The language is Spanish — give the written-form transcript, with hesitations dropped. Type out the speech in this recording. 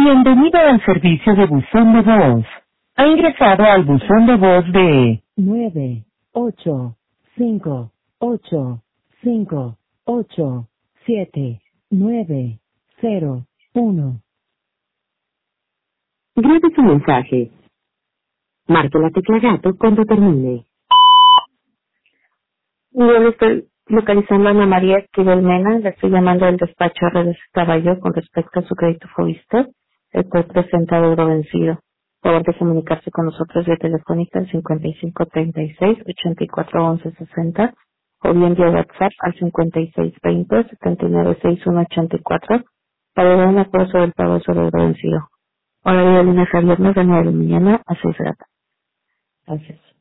Bienvenido al servicio de buzón de voz. Ha ingresado al buzón de voz de 985858790. Grabe su mensaje. Marque la tecla gato cuando termine. Yo le estoy localizando a Ana María Esquivel Mena, le estoy llamando del despacho Redes Caballo con respecto a su crédito Fobiste, el cual presenta euro vencido. Por favor de comunicarse con nosotros vía telefónica al 5536-841160 o bien vía WhatsApp al 5620-796184 para dar un acuerdo sobre el pago sobre euro vencido. Horario de lunes a viernes de 9 de la mañana a 6 de la tarde. Gracias.